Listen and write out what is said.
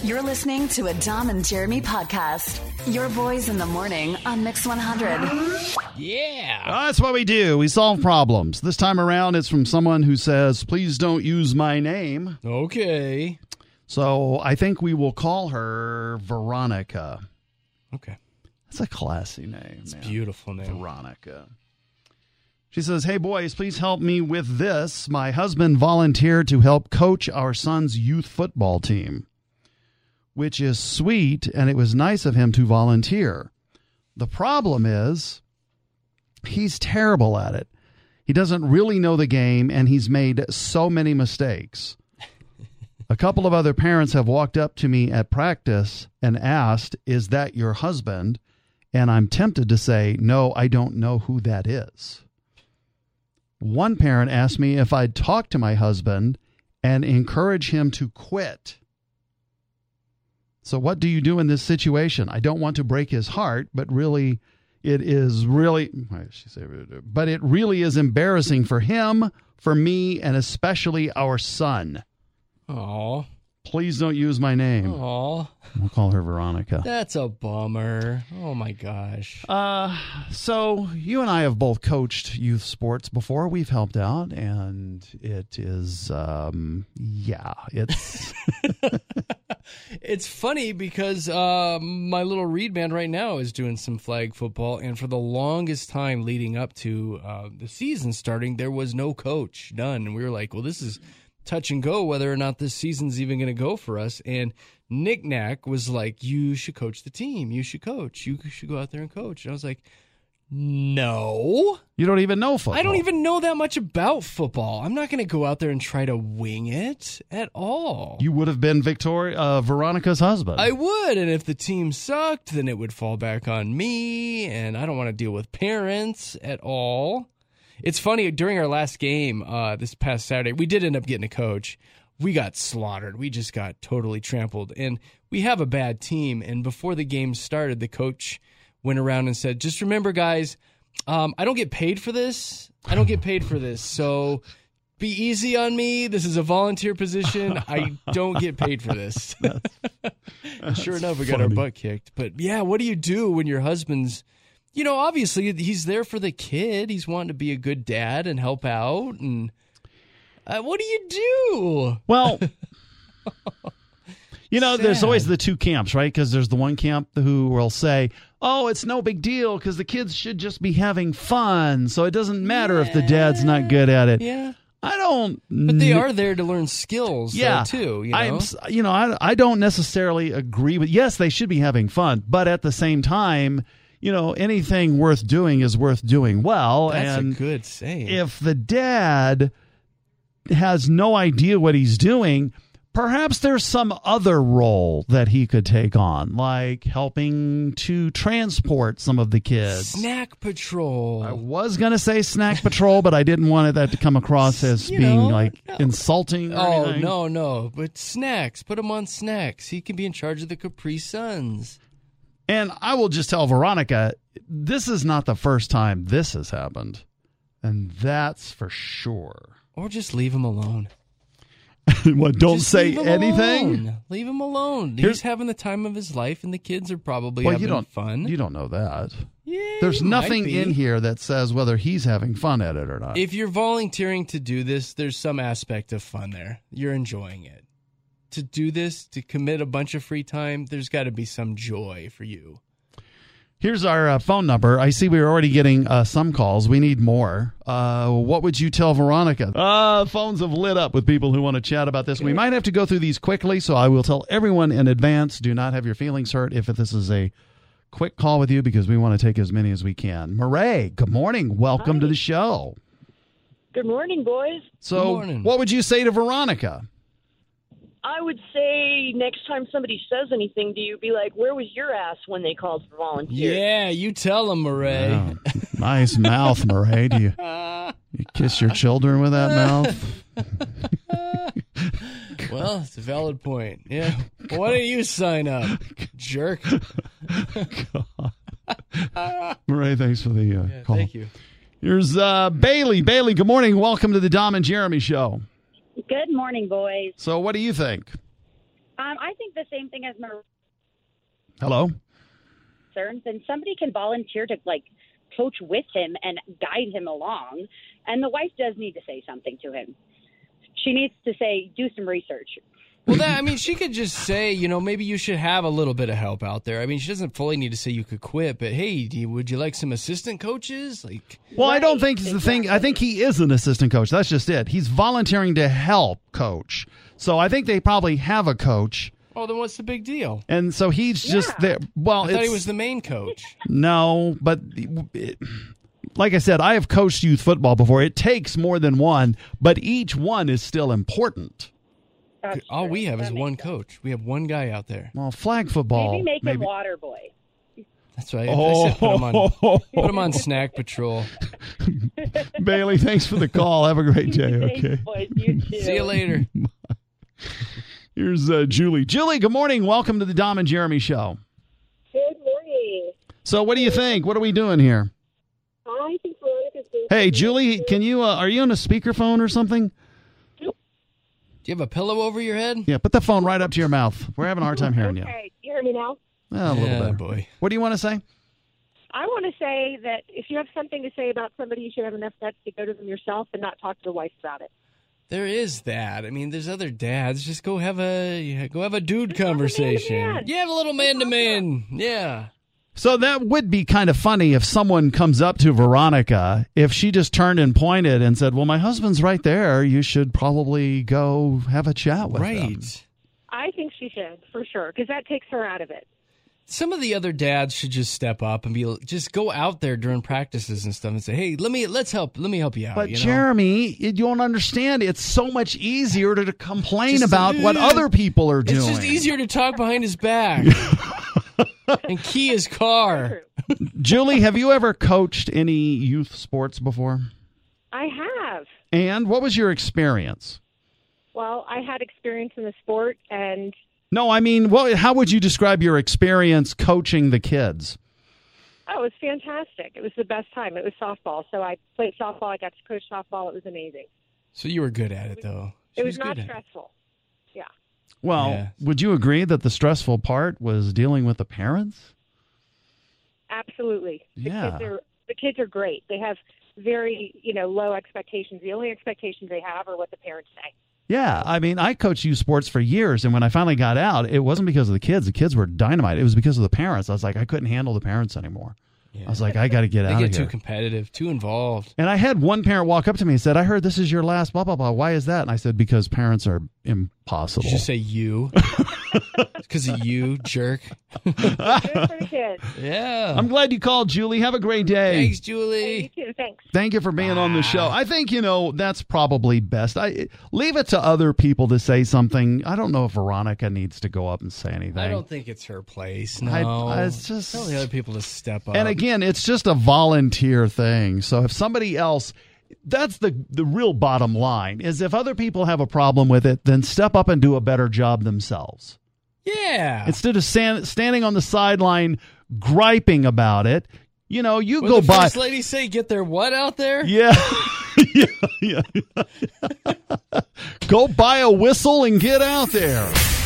You're listening to a Dom and Jeremy podcast. Your boys in the morning on Mix 100. Yeah. That's what we do. We solve problems. This time around, it's from someone who says, please don't use my name. Okay. So I think we will call her Veronica. Okay. That's a classy name. It's a beautiful name. Veronica. She says, hey, boys, please help me with this. My husband volunteered to help coach our son's youth football team, which is sweet, and it was nice of him to volunteer. The problem is he's terrible at it. He doesn't really know the game, and he's made so many mistakes. A couple of other parents have walked up to me at practice and asked, is that your husband? And I'm tempted to say, no, I don't know who that is. One parent asked me if I'd talk to my husband and encourage him to quit. So what do you do in this situation? I don't want to break his heart, but really, it really is embarrassing for him, for me, and especially our son. Aw. Please don't use my name. Aw. We'll call her Veronica. That's a bummer. Oh, my gosh. So you and I have both coached youth sports before. We've helped out, and it is, it's... It's funny because my little Reed band right now is doing some flag football, and for the longest time leading up to the season starting, there was no coach, none. And we were like, well, this is touch and go whether or not this season's even going to go for us. And Nick Knack was like, you should coach the team. You should coach. You should go out there and coach. And I was like, no. You don't even know football. I don't even know that much about football. I'm not going to go out there and try to wing it at all. You would have been Veronica's husband. I would, and if the team sucked, then it would fall back on me, and I don't want to deal with parents at all. It's funny, during our last game this past Saturday, we did end up getting a coach. We got slaughtered. We just got totally trampled, and we have a bad team, and before the game started, the coach went around and said, just remember, guys, I don't get paid for this. So be easy on me. This is a volunteer position. I don't get paid for this. Sure enough, we got our butt kicked. But yeah, what do you do when your husband's, obviously he's there for the kid. He's wanting to be a good dad and help out. And what do you do? Well, there's always the two camps, right? Because there's the one camp who will say, oh, it's no big deal because the kids should just be having fun. So it doesn't matter if the dad's not good at it. Yeah. But they are there to learn skills, though, too. I don't necessarily agree with. Yes, they should be having fun, but at the same time, anything worth doing is worth doing well. That's and a good saying. If the dad has no idea what he's doing, perhaps there's some other role that he could take on, like helping to transport some of the kids. Snack patrol. I was going to say snack patrol, but I didn't want that to come across as insulting or anything. No. But snacks. Put him on snacks. He can be in charge of the Capri Suns. And I will just tell Veronica, this is not the first time this has happened. And that's for sure. Or just leave him alone. What? Don't say anything? Alone. Leave him alone. He's having the time of his life, and the kids are probably having fun. You don't know that. Yeah, there's nothing in here that says whether he's having fun at it or not. If you're volunteering to do this, there's some aspect of fun there. You're enjoying it. To do this, to commit a bunch of free time, there's got to be some joy for you. Here's our phone number. I see we're already getting some calls. We need more. What would you tell Veronica? Phones have lit up with people who want to chat about this. We might have to go through these quickly, so I will tell everyone in advance, do not have your feelings hurt if this is a quick call with you, because we want to take as many as we can. Murray, good morning. Welcome to the show. Good morning, boys. So Good morning. What would you say to Veronica? I would say next time somebody says anything to you, be like, where was your ass when they called for volunteers? Yeah, you tell them, Murray. Oh, nice mouth, Murray. Do you kiss your children with that mouth? Well, it's a valid point. Yeah. Why don't you sign up, jerk? Murray, thanks for the call. Thank you. Here's Bailey. Bailey, good morning. Welcome to the Dom and Jeremy Show. Good morning, boys. So what do you think? I think the same thing as Maria. Hello? And somebody can volunteer to, coach with him and guide him along. And the wife does need to say something to him. She needs to say, do some research. Well, she could just say, maybe you should have a little bit of help out there. I mean, she doesn't fully need to say you could quit, but hey, would you like some assistant coaches? Well, I don't think it's the thing. I think he is an assistant coach. That's just it. He's volunteering to help coach. So I think they probably have a coach. Oh, then what's the big deal? And so he's just there. Well, I thought he was the main coach. No, but like I said, I have coached youth football before. It takes more than one, but each one is still important. All we have is one coach. We have one guy out there. Well, flag football. Maybe make him water boy. That's right. I said put him on snack patrol. Bailey, thanks for the call. Have a great day. Okay. Thanks, boys. You too. See you later. Here's Julie. Julie, good morning. Welcome to the Dom and Jeremy Show. Good morning. So what do you think? What are we doing here? I think Veronica's doing Hey, Julie, can you, are you on a speakerphone or something? Do you have a pillow over your head? Yeah, put the phone right up to your mouth. We're having a hard time hearing you. Okay, you hear me now? A little Yeah, bit. boy. What do you want to say? I want to say that if you have something to say about somebody, you should have enough guts to go to them yourself and not talk to the wife about it. There is that. I mean, there's other dads. Just go have a dude conversation. man-to-man. Yeah, have a little man-to-man. Yeah. So that would be kind of funny if someone comes up to Veronica, if she just turned and pointed and said, well, my husband's right there. You should probably go have a chat with him. Right. I think she should, for sure, because that takes her out of it. Some of the other dads should just step up and just go out there during practices and stuff and say, "Hey, let me help you out." But you know? Jeremy, you don't understand. It's so much easier to complain Just, about what other people are doing. It's just easier to talk behind his back and key his car. Julie, have you ever coached any youth sports before? I have. And what was your experience? Well, I had experience in the sport, and No, I mean, how would you describe your experience coaching the kids? it was fantastic. It was the best time. It was softball. So I played softball. I got to coach softball. It was amazing. So you were good at it, though. It was not stressful. Yeah. Well, Yeah. would you agree that the stressful part was dealing with the parents? Absolutely. Yeah. The kids are great. They have very, low expectations. The only expectations they have are what the parents say. Yeah, I mean, I coached youth sports for years, and when I finally got out, it wasn't because of the kids. The kids were dynamite. It was because of the parents. I was like, I couldn't handle the parents anymore. Yeah. I was like, I got to get They out get of too here. competitive, too involved. And I had one parent walk up to me and said, I heard this is your last blah, blah, blah. Why is that? And I said, because parents are impossible. Did you say you? Because of you, jerk. Good for the kids. Yeah. I'm glad you called, Julie. Have a great day. Thanks, Julie. You too. Thanks. Thank you for being on the show. I think, that's probably best. Leave it to other people to say something. I don't know if Veronica needs to go up and say anything. I don't think it's her place. No. it's just Tell the other people to step up. And again, it's just a volunteer thing. So if somebody else, that's the real bottom line, is if other people have a problem with it, then step up and do a better job themselves. Yeah. Instead of standing on the sideline griping about it, you What go the by. First lady say, get their what out there? Yeah. yeah. Go buy a whistle and get out there.